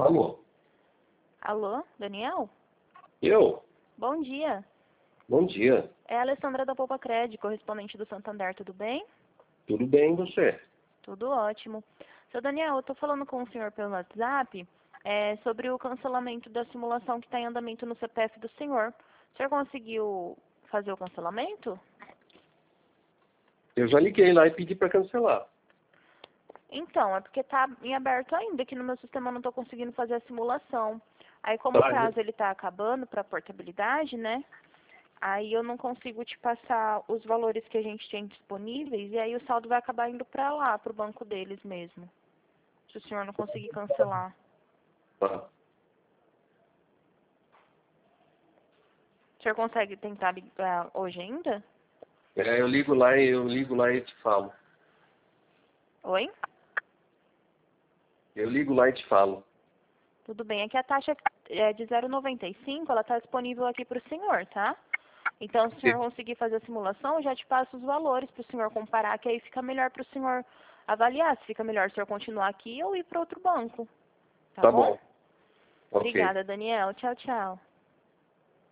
Alô? Alô, Daniel? Eu? Bom dia. Bom dia. É a Alessandra da Poupa Cred, correspondente do Santander, tudo bem? Tudo bem e você? Tudo ótimo. Seu Daniel, eu estou falando com o senhor pelo WhatsApp sobre o cancelamento da simulação que está em andamento no CPF do senhor. O senhor conseguiu fazer o cancelamento? Eu já liguei lá e pedi para cancelar. Então, é porque está em aberto ainda, que no meu sistema eu não estou conseguindo fazer a simulação. Aí, como o Tá, prazo ele está acabando para portabilidade, né? Aí eu não consigo te passar os valores que a gente tem disponíveis e aí o saldo vai acabar indo para lá, para o banco deles mesmo. Se o senhor não conseguir cancelar. tá. O senhor consegue tentar ligar hoje ainda? Eu ligo lá e te falo. Oi? Eu ligo lá e te falo. Tudo bem. Aqui a taxa é de 0,95, ela está disponível aqui para o senhor, tá? Então, se o senhor conseguir fazer a simulação, eu já te passo os valores para o senhor comparar, que aí fica melhor para o senhor avaliar se fica melhor o senhor continuar aqui ou ir para outro banco. Tá Tá bom? bom. Ok. Obrigada, Daniel. Tchau, tchau.